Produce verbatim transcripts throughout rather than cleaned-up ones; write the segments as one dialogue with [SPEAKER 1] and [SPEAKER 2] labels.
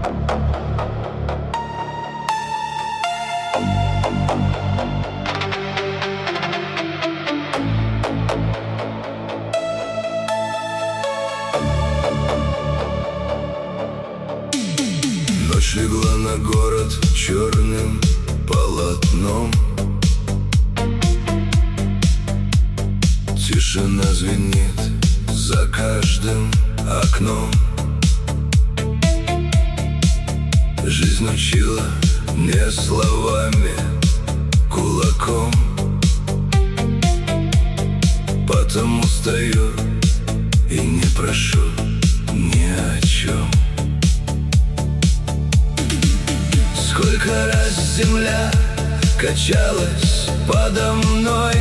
[SPEAKER 1] Ночь легла на город черным полотном. Тишина звенит за каждым окном. Жизнь учила не словами, кулаком. Потому стою и не прошу ни о чем. Сколько раз земля качалась подо мной,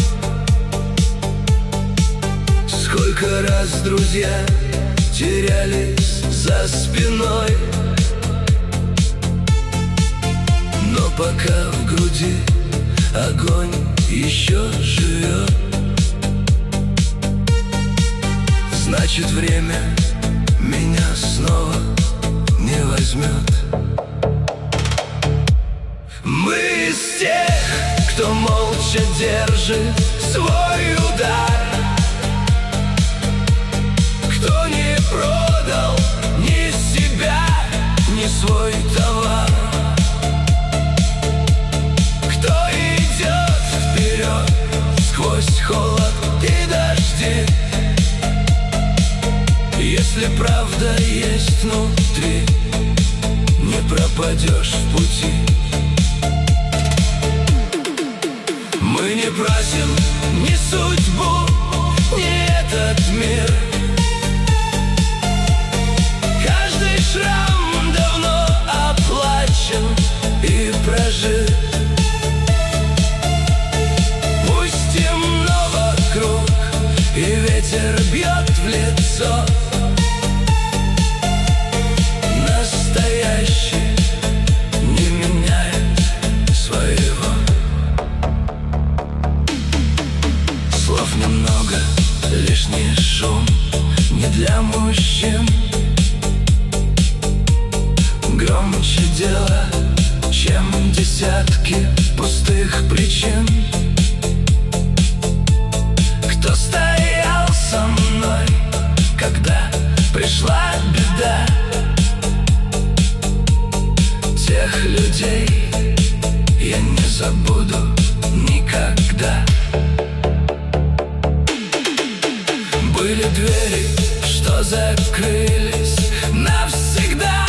[SPEAKER 1] сколько раз друзья терялись за спиной. Но пока в груди огонь еще живет, значит, время меня снова не возьмет. Мы из тех, кто молча держит свой удар, кто не продал ни себя, ни свой товар, кто идет вперед сквозь холод и дожди. Если правда есть внутри, не пропадешь в пути. Мы не просим ни судьбу, ни этот мир. Каждый шрам давно оплачен и прожит. Пусть темно вокруг и ветер бьет в лицо, настоящий не меняет своего. Слов немного, лишний шум не для мужчин. Громче дело, чем десятки пустых причин. Кто стоял со мной, когда пришла беда? Тех людей я не забуду никогда. Были двери, что закрылись навсегда.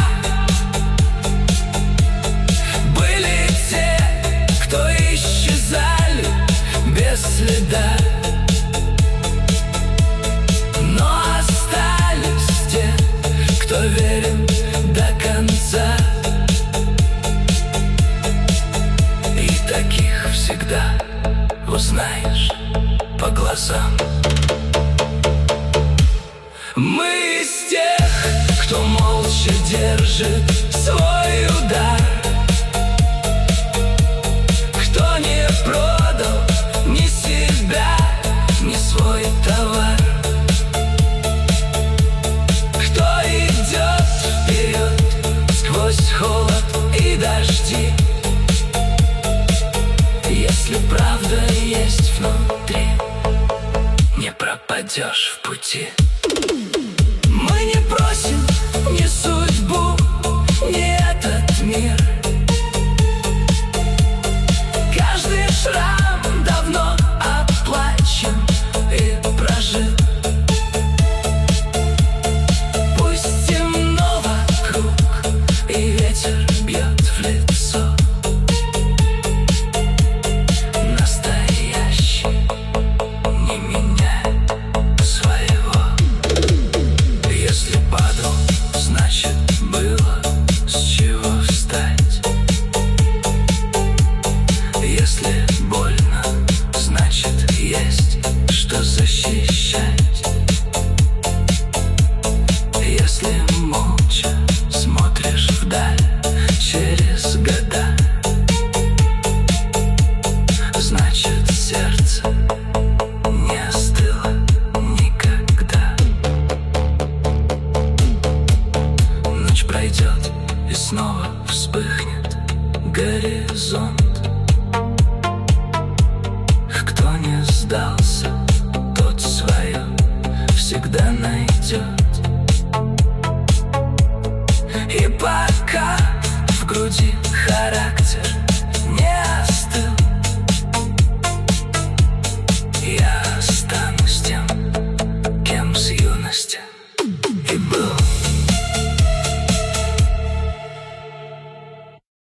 [SPEAKER 1] Были те, кто исчезали без следа. Но остались те, кто верен до конца. И таких всегда узнаешь по глазам. Мы из тех, кто молча держит свой удар, кто не продал ни себя, ни свой товар, кто идет вперед сквозь холод и дожди. Если правда есть внутри, не пропадешь в пути. Мы не просим ни судьбу, ни этот мир. Каждый шрам давно оплачен и прожит. Пусть темно вокруг и ветер бьет в лицо, настоящий не меняет своего. Если падал, значит, было с чего встать. Если больно, значит, есть что защищать. Если молча смотришь вдаль через года, значит, сердце не остыло никогда. Ночь пройдет, снова вспыхнет горизонт. Кто не сдался, тот свое всегда найдет. И пока в груди